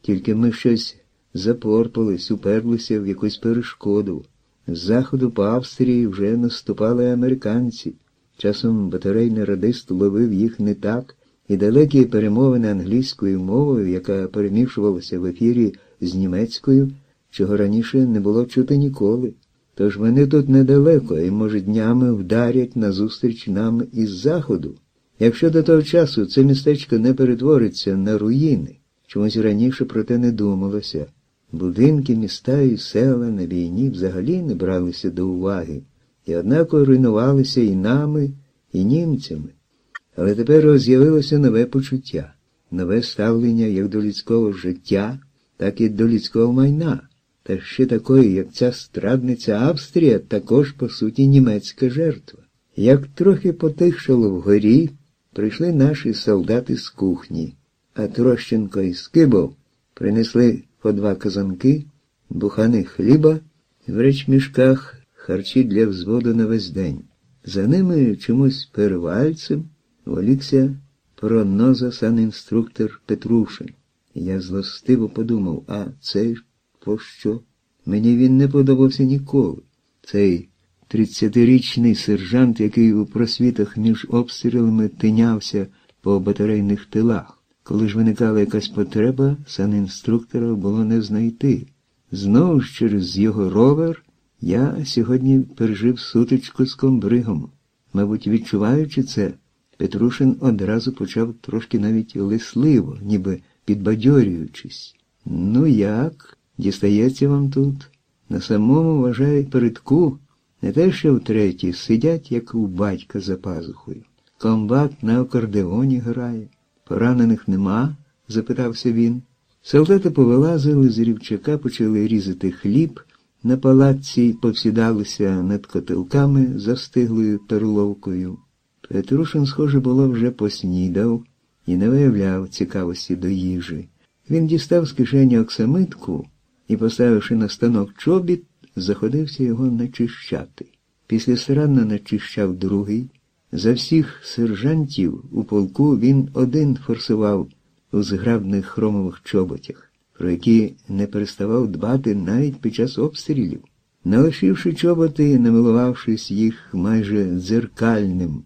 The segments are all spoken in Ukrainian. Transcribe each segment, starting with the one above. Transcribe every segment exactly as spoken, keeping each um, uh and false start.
Тільки ми щось запорпались, уперлися в якусь перешкоду. З заходу по Австрії вже наступали американці. Часом батарейний радист ловив їх не так, і далекі перемовини англійською мовою, яка перемішувалася в ефірі з німецькою, чого раніше не було чути ніколи. Тож вони тут недалеко і, може, днями вдарять назустріч нам із заходу. Якщо до того часу це містечко не перетвориться на руїни, чомусь раніше про те не думалося. Будинки, міста і села на війні взагалі не бралися до уваги, і однаково руйнувалися і нами, і німцями. Але тепер з'явилося нове почуття, нове ставлення як до людського життя, так і до людського майна. Та ще такої, як ця страдниця Австрія, також, по суті, німецька жертва. Як трохи потихшало вгорі, прийшли наші солдати з кухні, а Трощенко і Скибов принесли по два казанки, бухани хліба, в речмішках харчі для взводу на весь день. За ними чомусь перевальцем волікся проноза санінструктор Петрушин. Я злостиво подумав, а цей пощо? Мені він не подобався ніколи. Цей тридцятирічний сержант, який у просвітах між обстрілами тинявся по батарейних тилах. Коли ж виникала якась потреба, санінструктора було не знайти. Знову ж через його ровер я сьогодні пережив сутичку з комбригом. Мабуть, відчуваючи це, Петрушин одразу почав трошки навіть лисливо, ніби підбадьорюючись. «Ну як? Дістається вам тут?» На самому, вважає, передку, не те що втретє, сидять, як у батька за пазухою. Комбат на акордеоні грає. «Поранених нема?» – запитався він. Солдати повилазили з рівчака, почали різати хліб, на палатці повсідалися над котелками застиглою перловкою. Петрушин, схоже, було вже поснідав і не виявляв цікавості до їжі. Він дістав з кишені оксамитку і, поставивши на станок чобіт, заходився його начищати. Після старанно начищав другий. За всіх сержантів у полку він один форсував у зграбних хромових чоботях, про які не переставав дбати навіть під час обстрілів. Налишивши чоботи і намилувавшись їх майже дзеркальним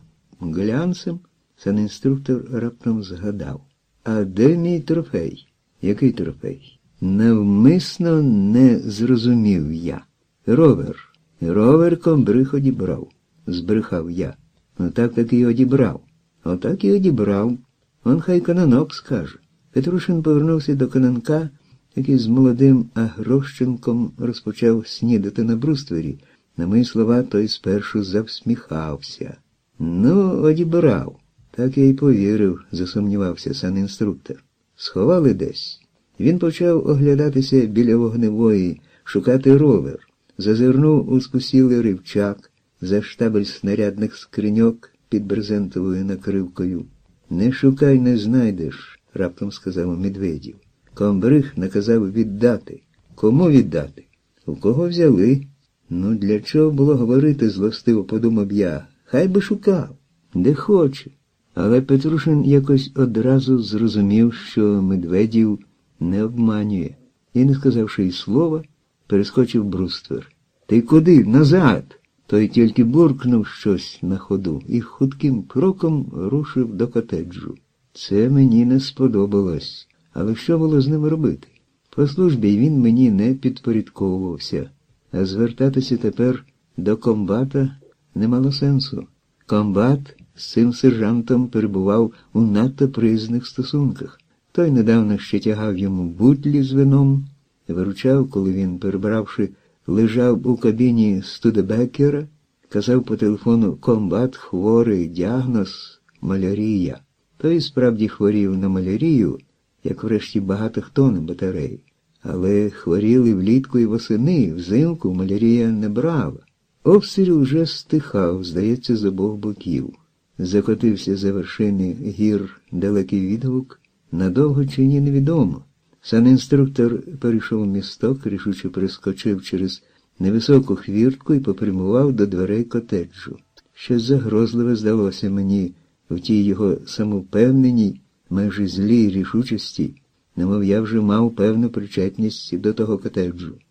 глянцем, санінструктор раптом згадав. «А де мій трофей?» «Який трофей?» Навмисно не зрозумів я. «Ровер. Ровер комбриг одібрав», – збрехав я. «Отак так і одібрав». «Отак і одібрав. Он хай Кононок скаже». Петрушин повернувся до Кононка, який з молодим Агрощенком розпочав снідати на бруствері. На мої слова той спершу завсміхався. «Ну, одібрав». «Так я й повірив», – засумнівався санінструктор. «Сховали десь». Він почав оглядатися біля вогневої, шукати ровер. Зазирнув у спусілий ривчак, за штабель снарядних скриньок під брезентовою накривкою. «Не шукай, не знайдеш», – раптом сказав Медведів. Комбриг наказав віддати. «Кому віддати?» «У кого взяли?» «Ну, для чого було говорити?» – злостиво подумав я. «Хай би шукав, де хоче». Але Петрушин якось одразу зрозумів, що Медведів не обманює. І, не сказавши й слова, перескочив бруствер. «Ти куди? Назад!» Той тільки буркнув щось на ходу і хутким кроком рушив до котеджу. Це мені не сподобалось. Але що було з ним робити? По службі він мені не підпорядковувався, а звертатися тепер до комбата не мало сенсу. Комбат з цим сержантом перебував у надто приязних стосунках. Той недавно ще тягав йому бутлі з вином, виручав, коли він, перебравши, лежав у кабіні Студебекера, казав по телефону: «Комбат хворий, діагноз – малярія». Той справді хворів на малярію, як врешті багато хто на батареї. Але хворіли влітку і восени, взимку малярія не брала. Обстріл вже стихав, здається, з обох боків. Закотився за вершини гір далекий відгук, надовго чи ні невідомо. Санінструктор перейшов місток, рішуче перескочив через невисоку хвіртку і попрямував до дверей котеджу. Щось загрозливе здалося мені в тій його самовпевненій, майже злій рішучості. немов я вже мав певну причетність до того котеджу.